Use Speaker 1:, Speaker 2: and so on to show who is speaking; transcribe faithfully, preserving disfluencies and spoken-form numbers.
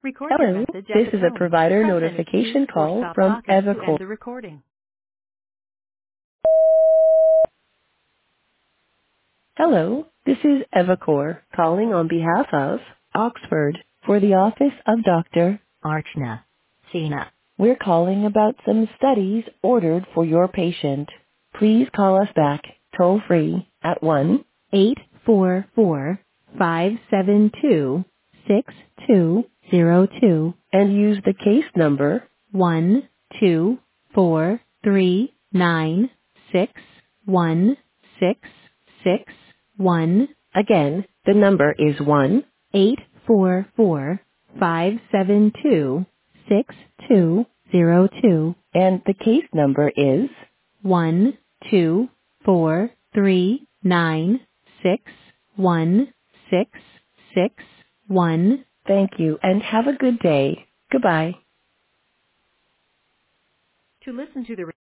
Speaker 1: Record your
Speaker 2: Hello,
Speaker 1: message at
Speaker 2: this
Speaker 1: the
Speaker 2: is a
Speaker 1: tone.
Speaker 2: provider
Speaker 1: Press any keys
Speaker 2: notification
Speaker 1: or
Speaker 2: call
Speaker 1: stop
Speaker 2: from
Speaker 1: talking to
Speaker 2: EvaCore.
Speaker 1: end the recording.
Speaker 2: Hello, this is EvaCore calling on behalf of Oxford for the office of Doctor Archana Sina. We're calling about some studies ordered for your patient. Please call us back toll free at one eight four four, five seven two, six two zero two and use the case number one two four three nine six one six six one. Again, the number is one eight four four five seven two six two zero two and the case number is one two four three nine six one six six one. Thank you and have a good day. Goodbye.
Speaker 1: To listen to the